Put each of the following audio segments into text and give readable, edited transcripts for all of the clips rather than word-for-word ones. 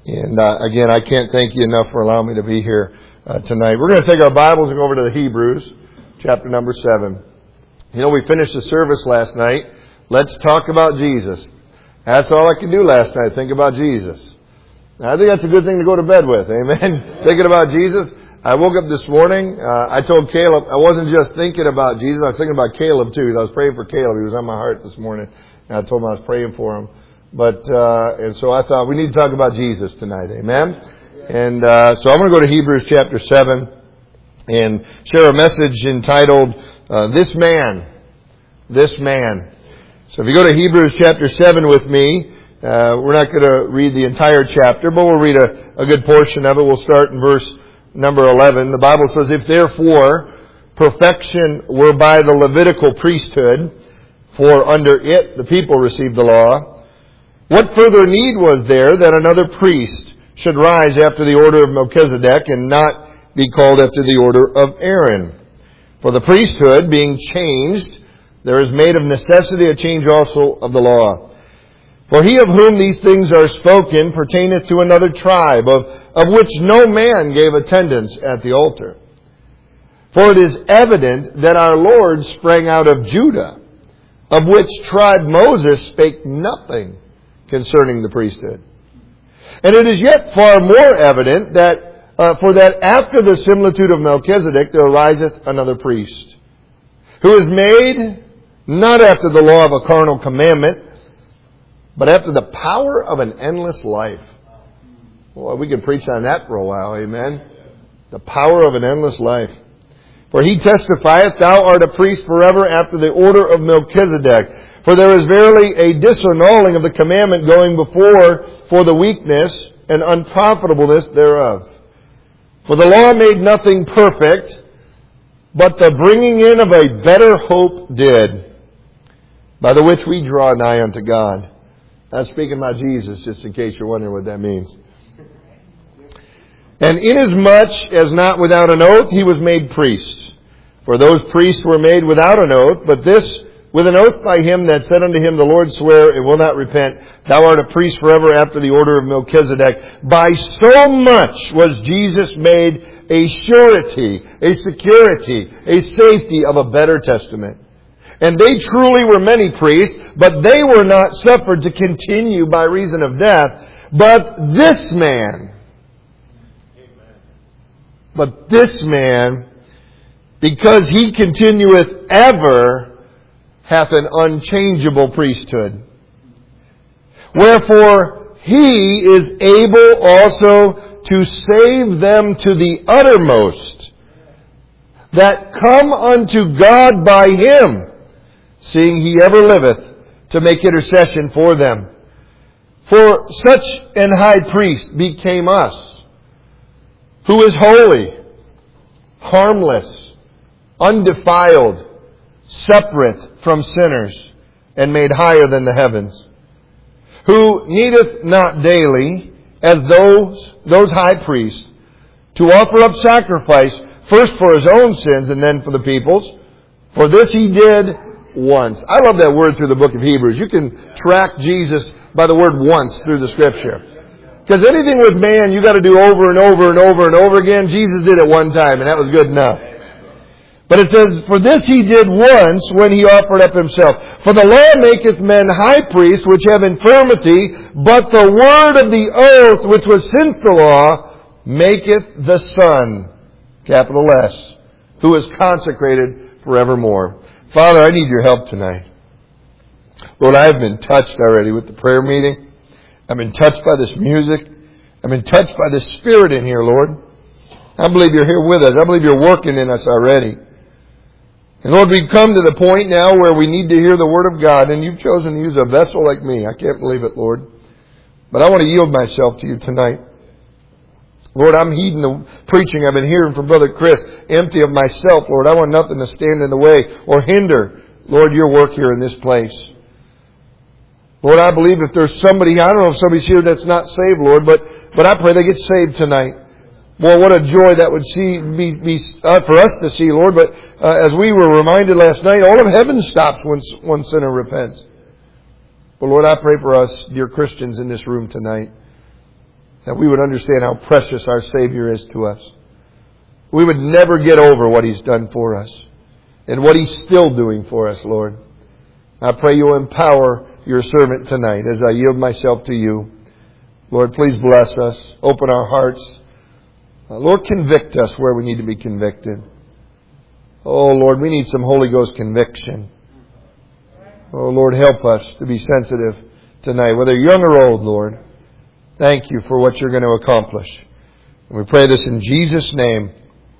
And again, I can't thank you enough for allowing me to be here tonight. We're going to take our Bibles and go over to the Hebrews, chapter number 7. You know, we finished the service last night. Let's talk about Jesus. That's all I could do last night, think about Jesus. Now, I think that's a good thing to go to bed with, amen? Thinking about Jesus. I woke up this morning. I told Caleb, I wasn't just thinking about Jesus, I was thinking about Caleb too, because I was praying for Caleb. He was on my heart this morning. And I told him I was praying for him. And so I thought we need to talk about Jesus tonight, amen? And so I'm going to go to Hebrews chapter 7 and share a message entitled, This Man. So if you go to Hebrews chapter 7 with me, we're not going to read the entire chapter, but we'll read a good portion of it. We'll start in verse number 11. The Bible says, If therefore perfection were by the Levitical priesthood, for under it the people received the law, what further need was there that another priest should rise after the order of Melchizedek and not be called after the order of Aaron? For the priesthood being changed, there is made of necessity a change also of the law. For he of whom these things are spoken pertaineth to another tribe, of which no man gave attendance at the altar. For it is evident that our Lord sprang out of Judah, of which tribe Moses spake nothing concerning the priesthood. And it is yet far more evident that for that after the similitude of Melchizedek there ariseth another priest, who is made not after the law of a carnal commandment, but after the power of an endless life. Well, we can preach on that for a while, amen? The power of an endless life. For he testifieth, Thou art a priest forever after the order of Melchizedek. For there is verily a disannulling of the commandment going before for the weakness and unprofitableness thereof. For the law made nothing perfect, but the bringing in of a better hope did, by the which we draw nigh unto God. I'm speaking about Jesus, just in case you're wondering what that means. And inasmuch as not without an oath he was made priest. For those priests were made without an oath, but this with an oath by him that said unto him, The Lord swear and will not repent, Thou art a priest forever after the order of Melchizedek. By so much was Jesus made a surety, a security, a safety of a better testament. And they truly were many priests, but they were not suffered to continue by reason of death. But this man, because he continueth ever, hath an unchangeable priesthood. Wherefore he is able also to save them to the uttermost, that come unto God by him, seeing he ever liveth to make intercession for them. For such an high priest became us, who is holy, harmless, undefiled, separate from sinners, and made higher than the heavens, who needeth not daily, as those high priests, to offer up sacrifice, first for his own sins and then for the people's. For this he did once. I love that word through the book of Hebrews. You can track Jesus by the word once through the Scripture. Because anything with man you got to do over and over and over and over again. Jesus did it one time and that was good enough. But it says, For this he did once when he offered up himself. For the law maketh men high priests which have infirmity, but the word of the oath which was since the law maketh the Son, capital S, who is consecrated forevermore. Father, I need your help tonight. Lord, I have been touched already with the prayer meeting. I've been touched by this music. I've been touched by the Spirit in here, Lord. I believe you're here with us. I believe you're working in us already. And Lord, we've come to the point now where we need to hear the Word of God, and you've chosen to use a vessel like me. I can't believe it, Lord. But I want to yield myself to you tonight. Lord, I'm heeding the preaching I've been hearing from Brother Chris, empty of myself, Lord. I want nothing to stand in the way or hinder, Lord, your work here in this place. Lord, I believe if there's somebody, I don't know if somebody's here that's not saved, Lord, but I pray they get saved tonight. Boy, what a joy that would be for us to see, Lord. But as we were reminded last night, all of heaven stops when one sinner repents. But Lord, I pray for us, dear Christians in this room tonight, that we would understand how precious our Savior is to us. We would never get over what He's done for us and what He's still doing for us, Lord. I pray You'll empower Your servant tonight as I yield myself to You. Lord, please bless us. Open our hearts. Lord, convict us where we need to be convicted. Oh, Lord, we need some Holy Ghost conviction. Oh, Lord, help us to be sensitive tonight, whether young or old, Lord. Thank You for what You're going to accomplish. And we pray this in Jesus' name.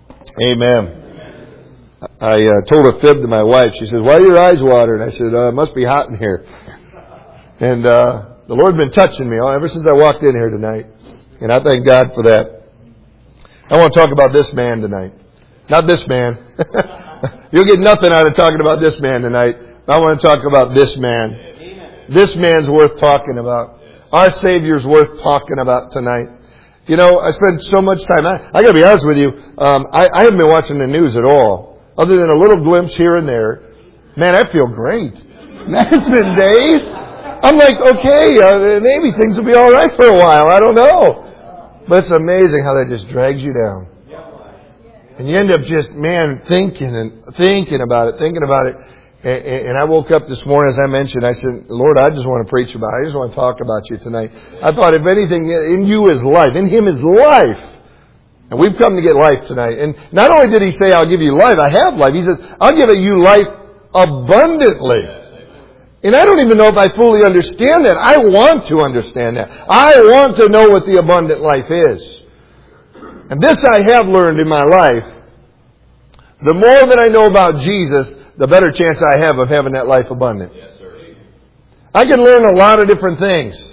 Amen. I told a fib to my wife. She says, "Why are your eyes watered?" I said, "It must be hot in here." And the Lord's been touching me ever since I walked in here tonight. And I thank God for that. I want to talk about this man tonight. Not this man. You'll get nothing out of talking about this man tonight. I want to talk about this man. This man's worth talking about. Our Savior's worth talking about tonight. You know, I spend so much time. I got to be honest with you. I haven't been watching the news at all, other than a little glimpse here and there. Man, I feel great. Man, it's been days. I'm like, okay, maybe things will be all right for a while. I don't know. But it's amazing how that just drags you down. And you end up just, man, thinking about it. And I woke up this morning, as I mentioned, I said, "Lord, I just want to preach about it. I just want to talk about You tonight." I thought, if anything, in You is life. In Him is life. And we've come to get life tonight. And not only did He say, "I'll give you life," I have life. He says, "I'll give you life abundantly." And I don't even know if I fully understand that. I want to understand that. I want to know what the abundant life is. And this I have learned in my life. The more that I know about Jesus, the better chance I have of having that life abundant. Yes, sir. I can learn a lot of different things.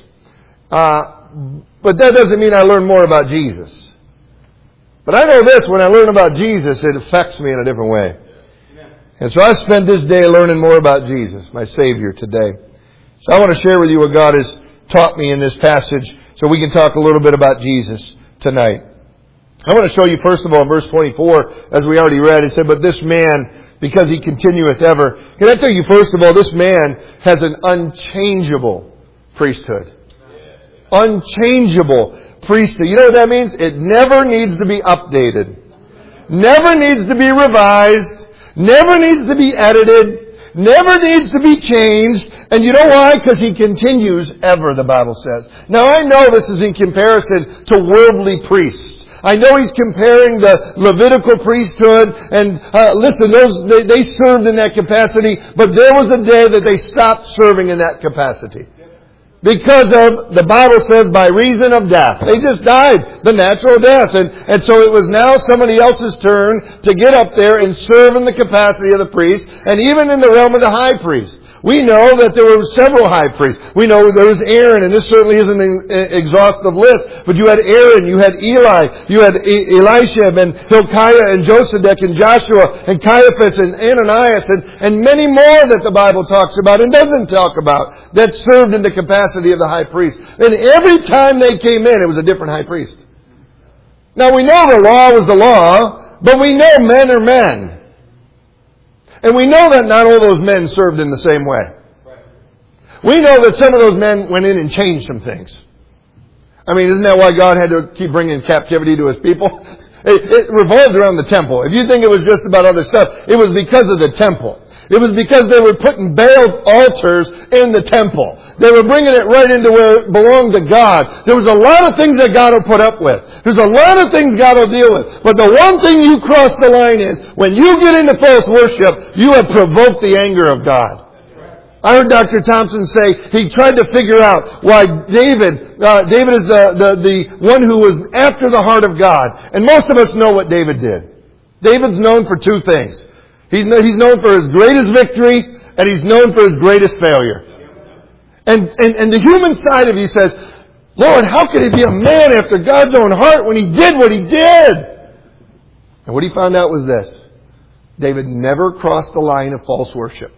But that doesn't mean I learn more about Jesus. But I know this, when I learn about Jesus, it affects me in a different way. And so I spent this day learning more about Jesus, my Savior, today. So I want to share with you what God has taught me in this passage so we can talk a little bit about Jesus tonight. I want to show you, first of all, in verse 24, as we already read, it said, "But this man, because He continueth ever." Can I tell you, first of all, this man has an unchangeable priesthood. Unchangeable priesthood. You know what that means? It never needs to be updated. Never needs to be revised. Never needs to be edited. Never needs to be changed. And you know why? Because He continues ever, the Bible says. Now I know this is in comparison to worldly priests. I know he's comparing the Levitical priesthood, and listen, they served in that capacity, but there was a day that they stopped serving in that capacity. Because of, the Bible says, by reason of death. They just died, the natural death. And so it was now somebody else's turn to get up there and serve in the capacity of the priest, and even in the realm of the high priest. We know that there were several high priests. We know there was Aaron, and this certainly isn't an exhaustive list, but you had Aaron, you had Eli, you had Elisha, and Hilkiah, and Josedek, and Joshua, and Caiaphas, and Ananias, and many more that the Bible talks about and doesn't talk about that served in the capacity of the high priest. And every time they came in, it was a different high priest. Now we know the law was the law, but we know men are men. And we know that not all those men served in the same way. We know that some of those men went in and changed some things. I mean, isn't that why God had to keep bringing captivity to His people? It revolved around the temple. If you think it was just about other stuff, it was because of the temple. It was because they were putting Baal altars in the temple. They were bringing it right into where it belonged to God. There was a lot of things that God will put up with. There's a lot of things God will deal with. But the one thing you cross the line is, when you get into false worship, you have provoked the anger of God. I heard Dr. Thompson say he tried to figure out why David is the one who was after the heart of God. And most of us know what David did. David's known for two things. He's known for his greatest victory, and he's known for his greatest failure. And the human side of you says, Lord, how could he be a man after God's own heart when he did what he did? And what he found out was this. David never crossed the line of false worship.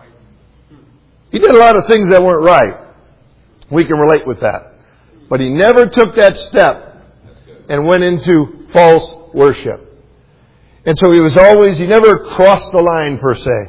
He did a lot of things that weren't right. We can relate with that. But he never took that step and went into false worship. And so he never crossed the line per se.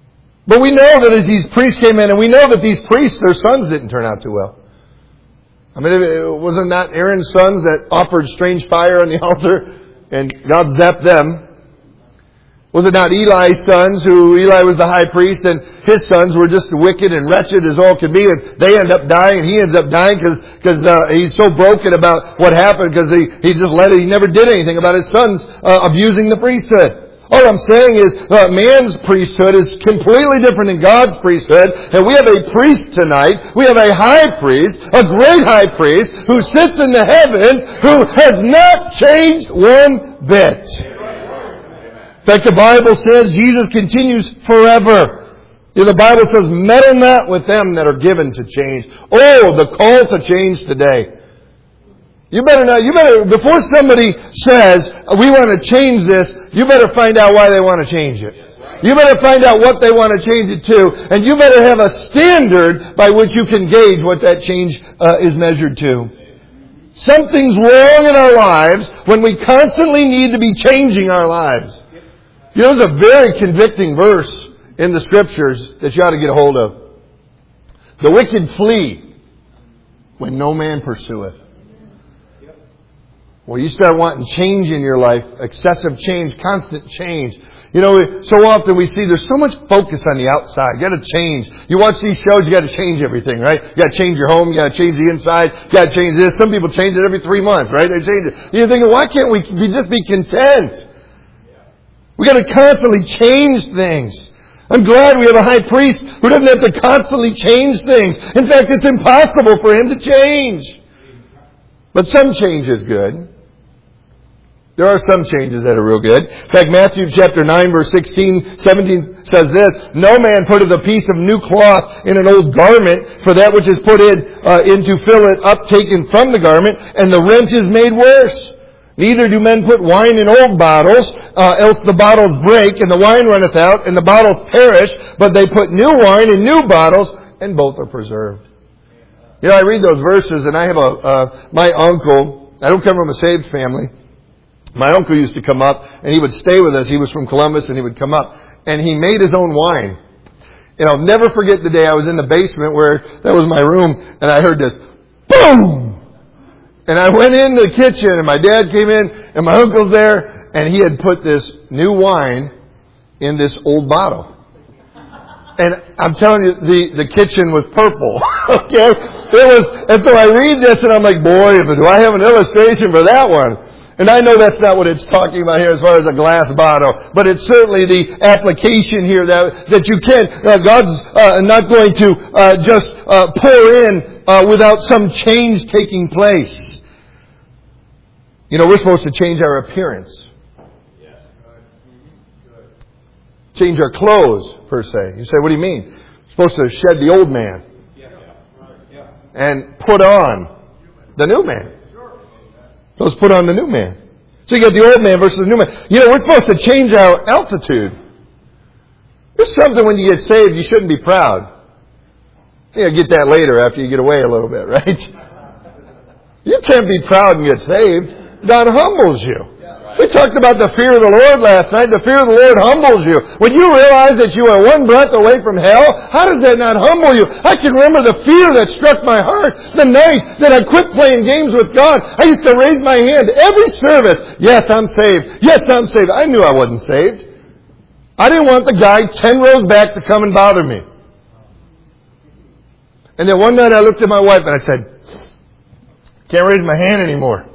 But we know that as these priests came in, and we know that these priests, their sons didn't turn out too well. I mean, wasn't that Aaron's sons that offered strange fire on the altar and God zapped them? Was it not Eli's sons, who Eli was the high priest, and his sons were just wicked and wretched as all could be, and they end up dying, and he ends up dying because he's so broken about what happened because he just let it. He never did anything about his sons abusing the priesthood. All I'm saying is man's priesthood is completely different than God's priesthood, and we have a priest tonight. We have a high priest, a great high priest, who sits in the heavens, who has not changed one bit. In fact, the Bible says Jesus continues forever. The Bible says, meddle not with them that are given to change. Oh, the call to change today. You better, before somebody says, we want to change this, you better find out why they want to change it. You better find out what they want to change it to, and you better have a standard by which you can gauge what that change is measured to. Something's wrong in our lives when we constantly need to be changing our lives. You know, there's a very convicting verse in the Scriptures that you ought to get a hold of. The wicked flee when no man pursueth. Well, you start wanting change in your life, excessive change, constant change. You know, so often we see there's so much focus on the outside. You got to change. You watch these shows, you got to change everything, right? You got to change your home, you got to change the inside, you got to change this. Some people change it every 3 months, right? They change it. You're thinking, why can't we just be content? We got to constantly change things. I'm glad we have a high priest who doesn't have to constantly change things. In fact, it's impossible for him to change. But some change is good. There are some changes that are real good. In fact, Matthew chapter 9, verse 16, 17 says this, no man putteth a piece of new cloth in an old garment, for that which is put in to fill it up taken from the garment, and the rent is made worse. Neither do men put wine in old bottles, else the bottles break, and the wine runneth out, and the bottles perish, but they put new wine in new bottles, and both are preserved. You know, I read those verses, and I have my uncle, I don't come from a saved family. My uncle used to come up, and he would stay with us. He was from Columbus, and he would come up, and he made his own wine. And I'll never forget the day I was in the basement where that was my room, and I heard this boom! And I went in the kitchen, and my dad came in, and my uncle's there, and he had put this new wine in this old bottle. And I'm telling you, the kitchen was purple. Okay? And so I read this, and I'm like, boy, do I have an illustration for that one? And I know that's not what it's talking about here as far as a glass bottle, but it's certainly the application here that you can. God's not going to just pour in without some change taking place. You know, we're supposed to change our appearance. Change our clothes, per se. You say, what do you mean? We're supposed to shed the old man and put on the new man. Let's put on the new man. So you got the old man versus the new man. You know, we're supposed to change our altitude. There's something when you get saved, you shouldn't be proud. You get that later after you get away a little bit, right? You can't be proud and get saved. God humbles you. We talked about the fear of the Lord last night. The fear of the Lord humbles you. When you realize that you are one breath away from hell, how does that not humble you? I can remember the fear that struck my heart the night that I quit playing games with God. I used to raise my hand every service. Yes, I'm saved. Yes, I'm saved. I knew I wasn't saved. I didn't want the guy 10 rows back to come and bother me. And then one night I looked at my wife and I said, can't raise my hand anymore.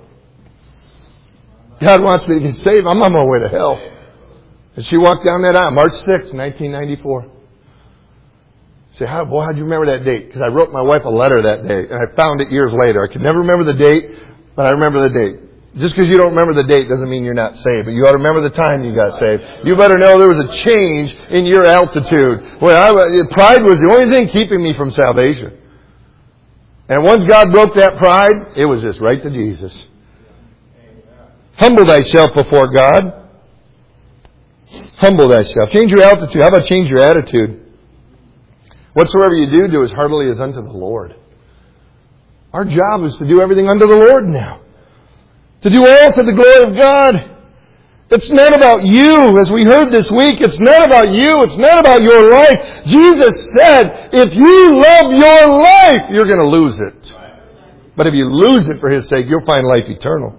God wants me to get saved. I'm on my way to hell. And she walked down that aisle, March 6, 1994. She said, how'd you remember that date? Because I wrote my wife a letter that day, and I found it years later. I could never remember the date, but I remember the date. Just because you don't remember the date doesn't mean you're not saved, but you ought to remember the time you got saved. You better know there was a change in your altitude. Pride was the only thing keeping me from salvation. And once God broke that pride, it was just right to Jesus. Humble thyself before God. Humble thyself. Change your altitude. How about change your attitude? Whatsoever you do as heartily as unto the Lord. Our job is to do everything unto the Lord now. To do all to the glory of God. It's not about you, as we heard this week. It's not about you. It's not about your life. Jesus said, if you love your life, you're going to lose it. But if you lose it for His sake, you'll find life eternal.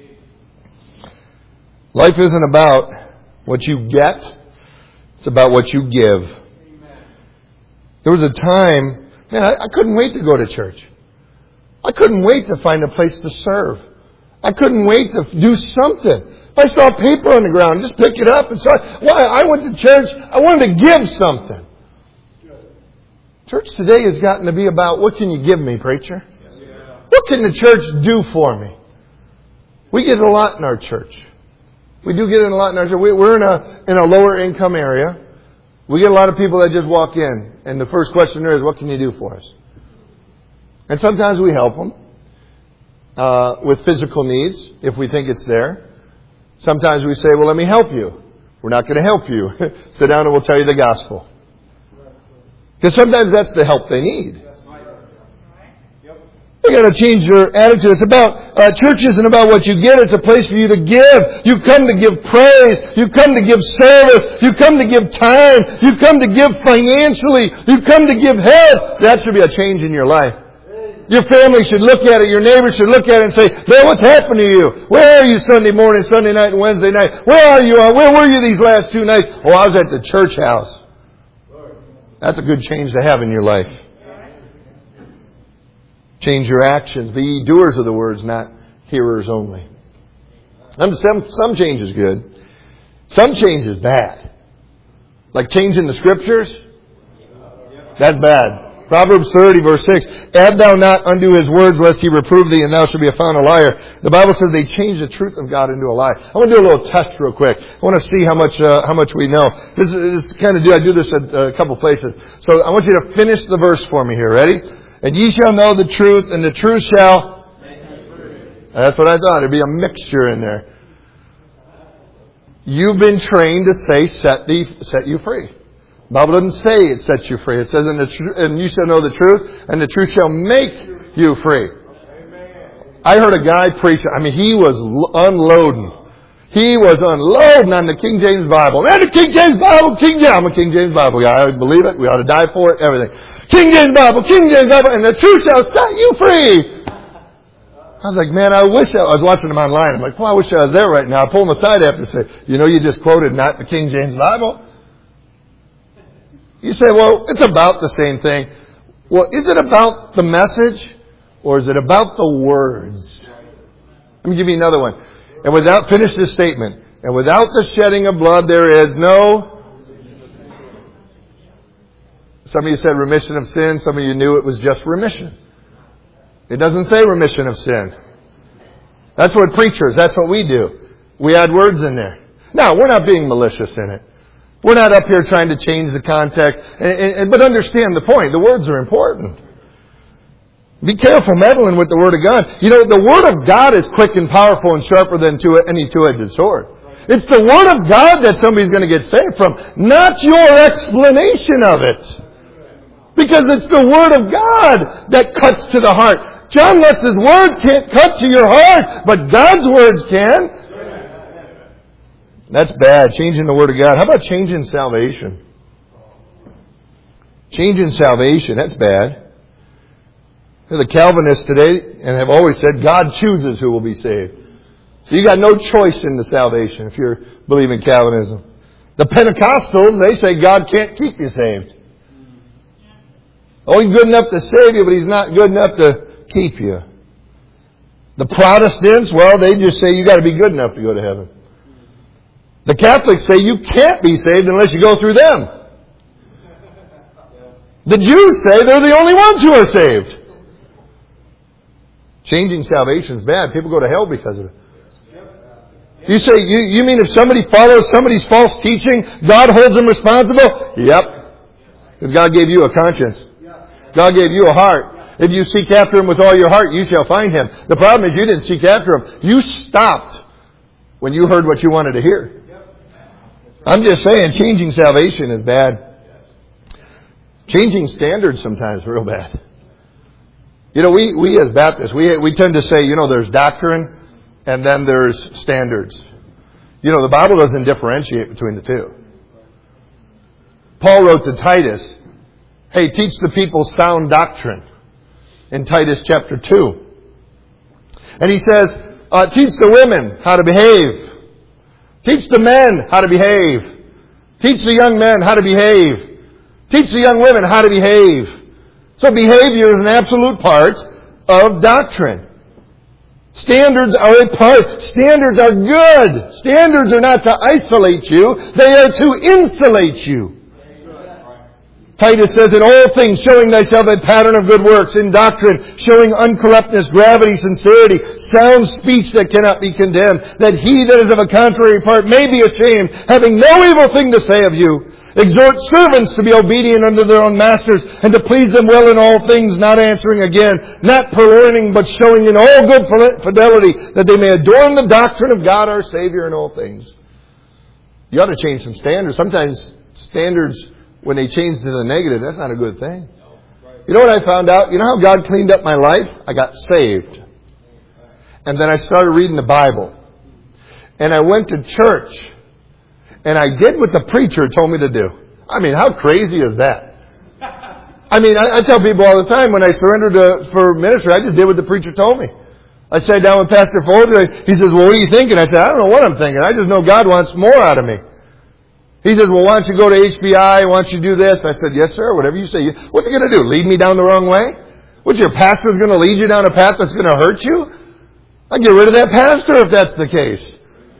Life isn't about what you get. It's about what you give. There was a time, man, I couldn't wait to go to church. I couldn't wait to find a place to serve. I couldn't wait to do something. If I saw paper on the ground, just pick it up and start. Why? I went to church. I wanted to give something. Church today has gotten to be about, what can you give me, preacher? What can the church do for me? We get a lot in our church. We do get in a lot in our church. We're in a lower income area. We get a lot of people that just walk in, and the first question there is, what can you do for us? And sometimes we help them with physical needs, if we think it's there. Sometimes we say, well, let me help you. We're not going to help you. Sit down and we'll tell you the gospel. Because sometimes that's the help they need. You got to change your attitude. It's about, church isn't about what you get. It's a place for you to give. You come to give praise. You come to give service. You come to give time. You come to give financially. You come to give help. That should be a change in your life. Your family should look at it. Your neighbors should look at it and say, man, what's happened to you? Where are you Sunday morning, Sunday night, and Wednesday night? Where are you? Where were you these last 2 nights? Oh, I was at the church house. That's a good change to have in your life. Change your actions. Be ye doers of the words, not hearers only. Some change is good. Some change is bad. Like changing the Scriptures. That's bad. Proverbs 30, verse 6. Add thou not unto his words, lest he reprove thee, and thou shalt be found a liar. The Bible says they change the truth of God into a lie. I want to do a little test real quick. I want to see how much we know. I do this at a couple places. So I want you to finish the verse for me here. Ready? And ye shall know the truth, and the truth shall make you free. That's what I thought. There'd be a mixture in there. You've been trained to say, set you free. The Bible doesn't say it sets you free. It says, and you shall know the truth, and the truth shall make you free. I heard a guy preach. He was unloading. He was unloading on the King James Bible. Man, the King James Bible, I'm a King James Bible guy. I believe it. We ought to die for it. Everything. King James Bible, and the truth shall set you free. I was like, man, I was watching them online. I'm like, well, I wish I was there right now. I pull them aside after and say, you just quoted not the King James Bible. You say, well, it's about the same thing. Well, is it about the message or is it about the words? Let me give you another one. And finish this statement. And without the shedding of blood, there is no... Some of you said remission of sin. Some of you knew it was just remission. It doesn't say remission of sin. That's what that's what we do. We add words in there. Now, we're not being malicious in it. We're not up here trying to change the context. But understand the point. The words are important. Be careful meddling with the Word of God. The Word of God is quick and powerful and sharper than any two-edged sword. It's the Word of God that somebody's going to get saved from, not your explanation of it. Because it's the Word of God that cuts to the heart. John Lutz's words can't cut to your heart, but God's words can. That's bad, changing the Word of God. How about changing salvation? Changing salvation, that's bad. The Calvinists today, and have always said, God chooses who will be saved. So you got no choice in the salvation if you believe in Calvinism. The Pentecostals, they say God can't keep you saved. Oh, He's good enough to save you, but He's not good enough to keep you. The Protestants, well, they just say you got to be good enough to go to heaven. The Catholics say you can't be saved unless you go through them. The Jews say they're the only ones who are saved. Changing salvation is bad. People go to hell because of it. You say, you mean if somebody follows somebody's false teaching, God holds them responsible? Yep. Because God gave you a conscience. God gave you a heart. If you seek after Him with all your heart, you shall find Him. The problem is you didn't seek after Him. You stopped when you heard what you wanted to hear. I'm just saying, changing salvation is bad. Changing standards sometimes is real bad. We as Baptists, we tend to say, there's doctrine and then there's standards. The Bible doesn't differentiate between the two. Paul wrote to Titus, hey, teach the people sound doctrine in Titus chapter 2. And he says, teach the women how to behave. Teach the men how to behave. Teach the young men how to behave. Teach the young women how to behave. So behavior is an absolute part of doctrine. Standards are a part. Standards are good. Standards are not to isolate you. They are to insulate you. Titus says, in all things showing thyself a pattern of good works, in doctrine showing uncorruptness, gravity, sincerity, sound speech that cannot be condemned, that he that is of a contrary part may be ashamed, having no evil thing to say of you. Exhort servants to be obedient unto their own masters, and to please them well in all things, not answering again, not purloining, but showing in all good fidelity, that they may adorn the doctrine of God our Savior in all things. You ought to change some standards. Sometimes standards, when they change to the negative, that's not a good thing. You know what I found out? You know how God cleaned up my life? I got saved. And then I started reading the Bible. And I went to church. And I did what the preacher told me to do. I mean, how crazy is that? I mean, I tell people all the time, when I surrendered for ministry, I just did what the preacher told me. I sat down with Pastor Folger. He says, well, what are you thinking? I said, I don't know what I'm thinking. I just know God wants more out of me. He says, well, why don't you go to HBI? Why don't you do this? I said, yes, sir, whatever you say. What's he going to do? Lead me down the wrong way? What's your pastor's going to lead you down a path that's going to hurt you? I'll get rid of that pastor if that's the case.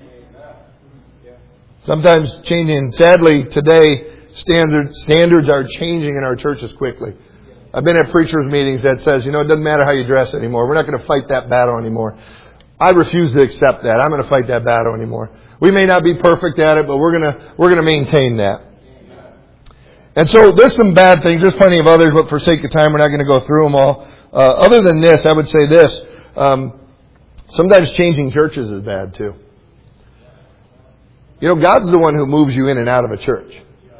Sometimes changing. Sadly, today, standards are changing in our churches quickly. I've been at preachers' meetings that says, it doesn't matter how you dress anymore. We're not going to fight that battle anymore. I refuse to accept that. I'm going to fight that battle anymore. We may not be perfect at it, but we're going to maintain that. And so there's some bad things. There's plenty of others, but for sake of time, we're not going to go through them all. Other than this, I would say this. Sometimes changing churches is bad too. God's the one who moves you in and out of a church.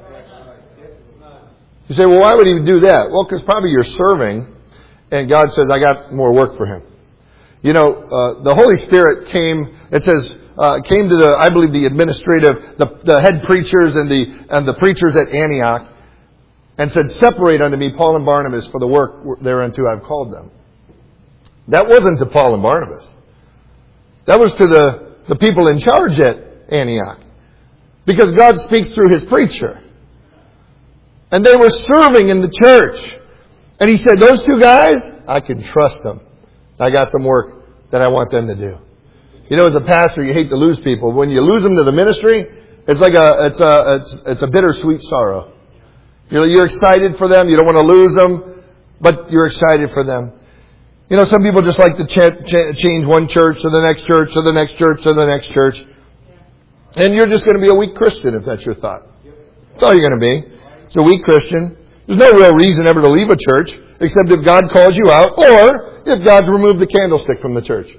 You say, well, why would he do that? Well, because probably you're serving, and God says, I got more work for him. The Holy Spirit came, it says, came to I believe the administrative, the head preachers and the preachers at Antioch, and said, separate unto me Paul and Barnabas for the work thereunto I've called them. That wasn't to Paul and Barnabas. That was to the people in charge at Antioch. Because God speaks through his preacher. And they were serving in the church. And he said, those two guys, I can trust them. I got them work that I want them to do. As a pastor, you hate to lose people. When you lose them to the ministry, it's like it's a bittersweet sorrow. You're excited for them. You don't want to lose them, but you're excited for them. Some people just like to change one church to the next church to the next church to the next church. And you're just going to be a weak Christian if that's your thought. That's all you're going to be. It's a weak Christian. There's no real reason ever to leave a church except if God calls you out or if God's removed the candlestick from the church.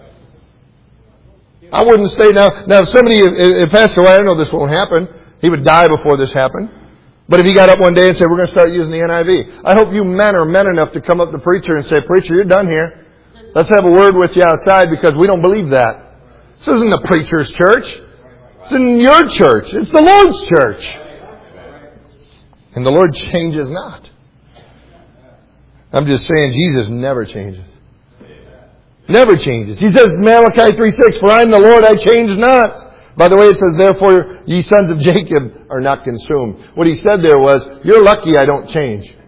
I wouldn't stay now. Now, if Pastor White, I know this won't happen. He would die before this happened. But if he got up one day and said, we're going to start using the NIV. I hope you men are men enough to come up to the preacher and say, preacher, you're done here. Let's have a word with you outside because we don't believe that. This isn't the preacher's church. It's in your church. It's the Lord's church. And the Lord changes not. I'm just saying Jesus never changes. Never changes. He says, Malachi 3:6, for I am the Lord, I change not. By the way, it says, therefore, ye sons of Jacob are not consumed. What he said there was, you're lucky I don't change.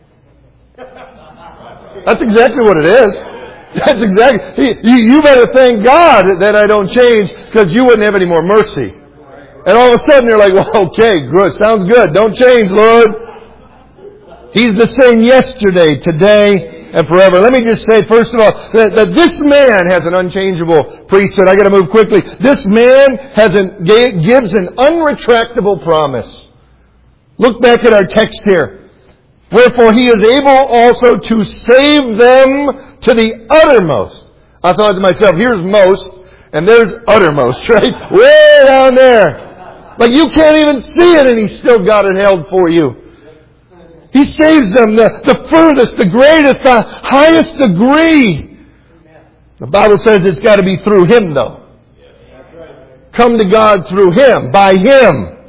That's exactly what it is. That's exactly. You better thank God that I don't change because you wouldn't have any more mercy. And all of a sudden you're like, well, okay, good, sounds good. Don't change, Lord. He's the same yesterday, today, and forever. Let me just say, first of all, that this man has an unchangeable priesthood. I got to move quickly. This man gives an unretractable promise. Look back at our text here. Wherefore he is able also to save them to the uttermost. I thought to myself, here's most, and there's uttermost, right? Way down there. Like you can't even see it, and He's still got it held for you. He saves them the furthest, the greatest, the highest degree. The Bible says it's got to be through Him, though. Come to God through Him, by Him.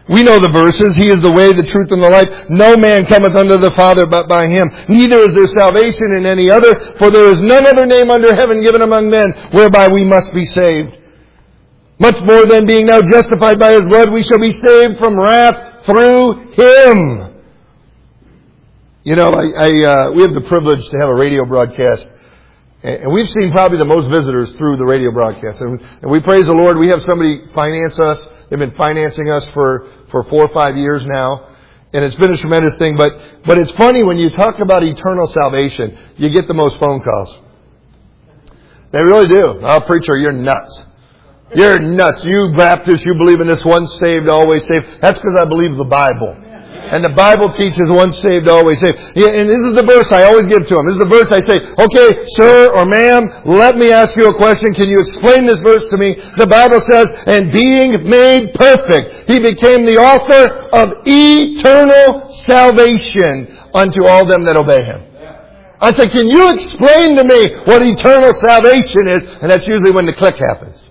We know the verses. He is the way, the truth, and the life. No man cometh unto the Father but by Him. Neither is there salvation in any other, for there is none other name under heaven given among men whereby we must be saved. Much more than being now justified by His blood, we shall be saved from wrath through Him. You know, we have the privilege to have a radio broadcast. And we've seen probably the most visitors through the radio broadcast. And we praise the Lord. We have somebody finance us. They've been financing us for 4 or 5 years now. And it's been a tremendous thing. But it's funny when you talk about eternal salvation, you get the most phone calls. They really do. Oh, preacher, you're nuts. You're nuts. You Baptists, you believe in this once saved, always saved. That's because I believe the Bible. And the Bible teaches once saved, always saved. And this is the verse I always give to them. This is the verse I say, okay, sir or ma'am, let me ask you a question. Can you explain this verse to me? The Bible says, and being made perfect, He became the author of eternal salvation unto all them that obey Him. I say, can you explain to me what eternal salvation is? And that's usually when the click happens.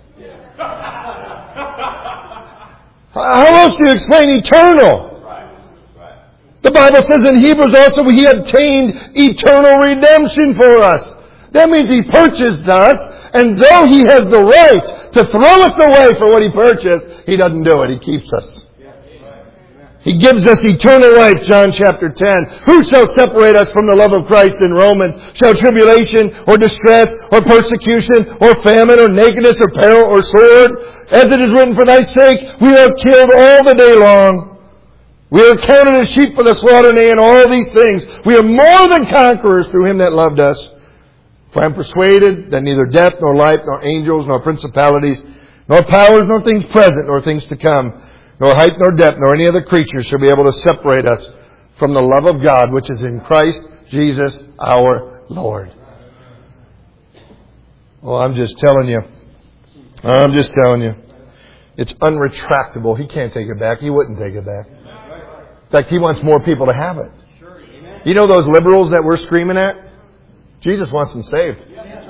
How else do you explain eternal? The Bible says in Hebrews also, He obtained eternal redemption for us. That means He purchased us, and though He has the right to throw us away for what He purchased, He doesn't do it. He keeps us. He gives us eternal life, John chapter 10. Who shall separate us from the love of Christ in Romans? Shall tribulation, or distress, or persecution, or famine, or nakedness, or peril, or sword? As it is written, for thy sake we are killed all the day long. We are counted as sheep for the slaughter, nay, in all these things. We are more than conquerors through Him that loved us. For I am persuaded that neither death, nor life, nor angels, nor principalities, nor powers, nor things present, nor things to come, nor height, nor depth, nor any other creature shall be able to separate us from the love of God, which is in Christ Jesus our Lord. Well, I'm just telling you. It's unretractable. He can't take it back. He wouldn't take it back. In fact, He wants more people to have it. You know those liberals that we're screaming at? Jesus wants them saved.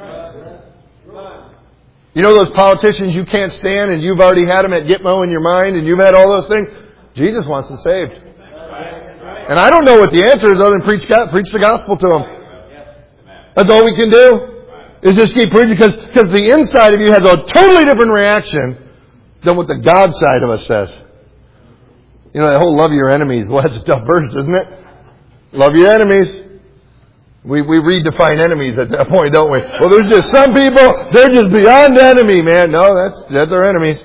You know those politicians you can't stand and you've already had them at Gitmo in your mind and you've had all those things? Jesus wants them saved. And I don't know what the answer is other than preach the gospel to them. That's all we can do. Is just keep preaching because the inside of you has a totally different reaction than what the God side of us says. You know, that whole love your enemies. Well, that's a tough verse, isn't it? Love your enemies. We redefine enemies at that point, don't we? Well, there's just some people, they're just beyond enemy, man. No, that's our enemies.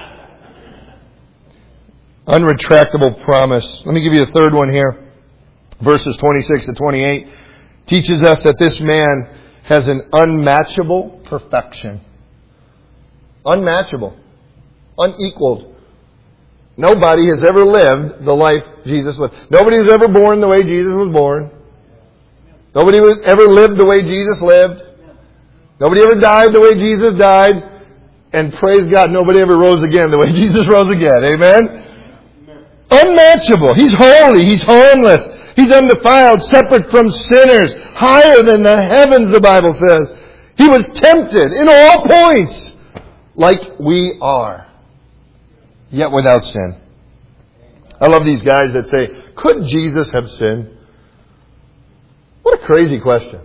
Unretractable promise. Let me give you a third one here. Verses 26 to 28 teaches us that this man has an unmatchable perfection. Unmatchable. Unequaled. Nobody has ever lived the life Jesus lived. Nobody was ever born the way Jesus was born. Nobody was ever lived the way Jesus lived. Nobody ever died the way Jesus died. And praise God, nobody ever rose again the way Jesus rose again. Amen? Unmatchable. He's holy. He's harmless. He's undefiled, separate from sinners, higher than the heavens, the Bible says. He was tempted in all points like we are, yet without sin. I love these guys that say, could Jesus have sinned? What a crazy question.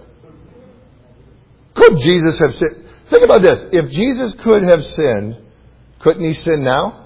Could Jesus have sinned? Think about this. If Jesus could have sinned, couldn't He sin now?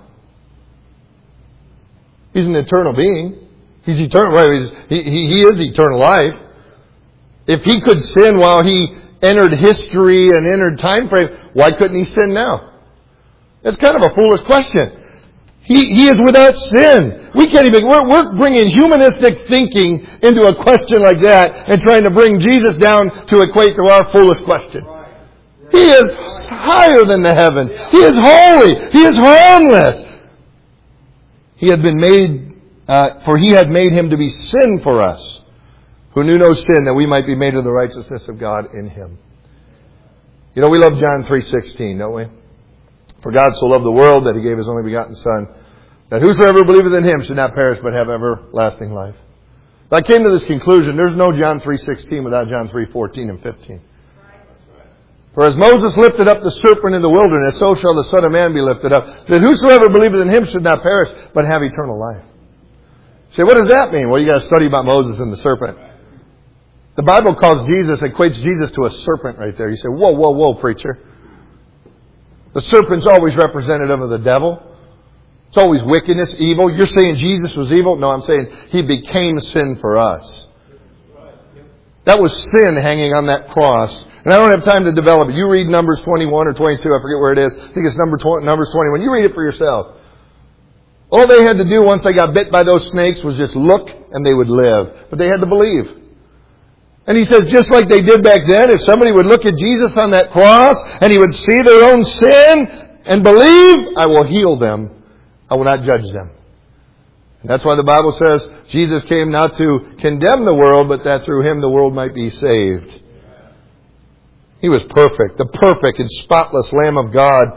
He's an eternal being. He's eternal. Right? He is eternal life. If He could sin while He entered history and entered time frame, why couldn't He sin now? That's kind of a foolish question. He is without sin. We can't even, we're bringing humanistic thinking into a question like that and trying to bring Jesus down to equate to our foolish question. He is higher than the heavens. He is holy. He is harmless. He had been made, for He had made Him to be sin for us, who knew no sin, that we might be made of the righteousness of God in Him. You know, we love John 3:16, don't we? For God so loved the world that He gave His only begotten Son, that whosoever believeth in Him should not perish but have everlasting life. I came to this conclusion, there's no John 3:16 without John 3:14 and 15. For as Moses lifted up the serpent in the wilderness, so shall the Son of Man be lifted up, that whosoever believeth in him should not perish, but have eternal life. You say, what does that mean? Well, you got to study about Moses and the serpent. The Bible equates Jesus to a serpent right there. You say, whoa, whoa, whoa, preacher. The serpent's always representative of the devil. It's always wickedness, evil. You're saying Jesus was evil? No, I'm saying He became sin for us. That was sin hanging on that cross. And I don't have time to develop it. You read Numbers 21 or 22, I forget where it is. I think it's Numbers 21. You read it for yourself. All they had to do once they got bit by those snakes was just look and they would live. But they had to believe. And He says, just like they did back then, if somebody would look at Jesus on that cross and He would see their own sin and believe, I will heal them. I will not judge them. And that's why the Bible says Jesus came not to condemn the world, but that through Him the world might be saved. He was perfect, the perfect and spotless Lamb of God,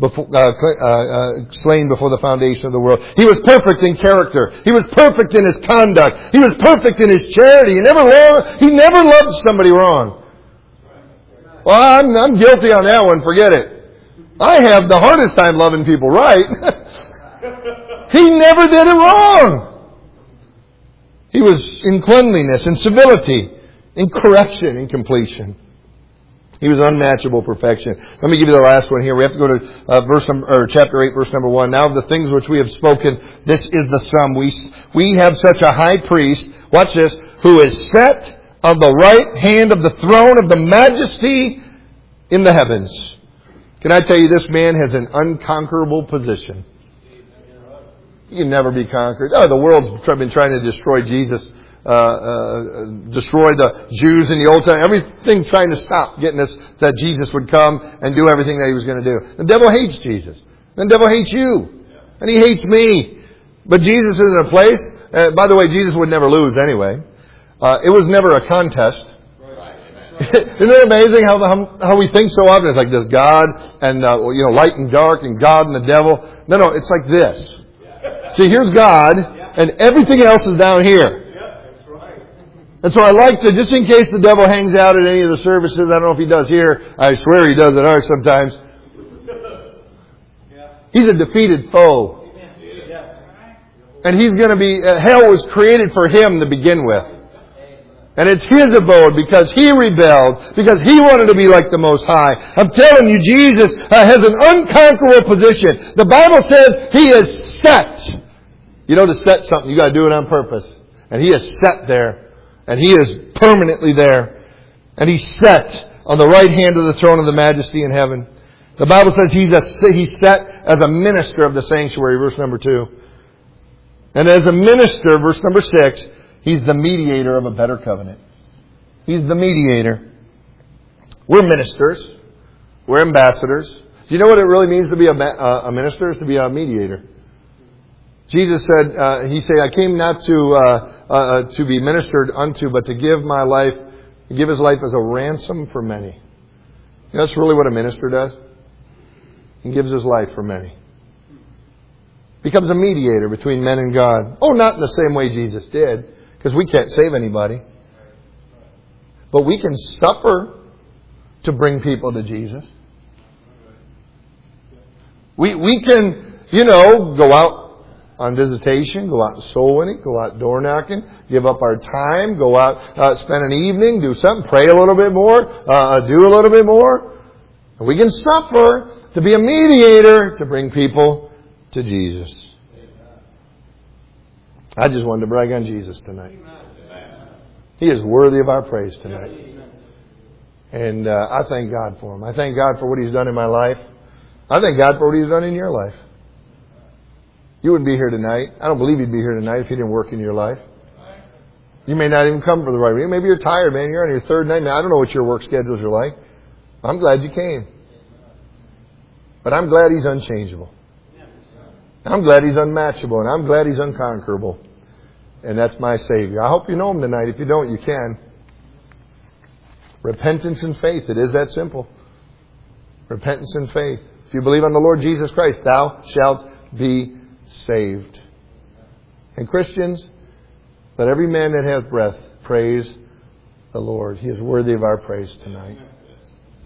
slain before the foundation of the world. He was perfect in character. He was perfect in His conduct. He was perfect in His charity. He never loved somebody wrong. Well, I'm guilty on that one. Forget it. I have the hardest time loving people right. He never did it wrong. He was in cleanliness, in civility, in correction, in completion. He was unmatchable perfection. Let me give you the last one here. We have to go to chapter 8, verse number 1. Now of the things which we have spoken, this is the sum. We have such a high priest, watch this, who is set on the right hand of the throne of the majesty in the heavens. Can I tell you, this man has an unconquerable position. You can never be conquered. Oh, the world's been trying to destroy Jesus. Destroy the Jews in the Old Testament. Everything trying to stop getting us that Jesus would come and do everything that He was going to do. The devil hates Jesus. The devil hates you. And he hates me. But Jesus is in a place. By the way, Jesus would never lose anyway. It was never a contest. Isn't it amazing how we think so often? It's like this God and light and dark and God and the devil. No, it's like this. See, here's God and everything else is down here. And so I like to, just in case the devil hangs out at any of the services, I don't know if he does here. I swear he does at ours sometimes. He's a defeated foe. And he's going to be, hell was created for him to begin with. And it's his abode because he rebelled, because he wanted to be like the Most High. I'm telling you, Jesus has an unconquerable position. The Bible says He is set. You know, to set something, you got to do it on purpose. And He is set there. And He is permanently there. And He's set on the right hand of the throne of the majesty in heaven. The Bible says He's set as a minister of the sanctuary, verse number 2. And as a minister, verse number 6, He's the mediator of a better covenant. He's the mediator. We're ministers. We're ambassadors. Do you know what it really means to be a minister? Is to be a mediator. Jesus said, He said, I came not to be ministered unto, but to give my life, give His life as a ransom for many. You know, that's really what a minister does. He gives his life for many. Becomes a mediator between men and God. Oh, not in the same way Jesus did, because we can't save anybody. But we can suffer to bring people to Jesus. We can, go out on visitation, go out and soul winning, go out door knocking, give up our time, go out, spend an evening, do something, pray a little bit more, do a little bit more. And we can suffer to be a mediator to bring people to Jesus. I just wanted to brag on Jesus tonight. He is worthy of our praise tonight. And I thank God for Him. I thank God for what He's done in my life. I thank God for what He's done in your life. You wouldn't be here tonight. I don't believe you'd be here tonight if He didn't work in your life. You may not even come for the right reason. Maybe you're tired, man. You're on your third night. I don't know what your work schedules are like. I'm glad you came. But I'm glad He's unchangeable. I'm glad He's unmatchable. And I'm glad He's unconquerable. And that's my Savior. I hope you know Him tonight. If you don't, you can. Repentance and faith. It is that simple. Repentance and faith. If you believe on the Lord Jesus Christ, thou shalt be saved. And Christians, let every man that hath breath praise the Lord. He is worthy of our praise tonight.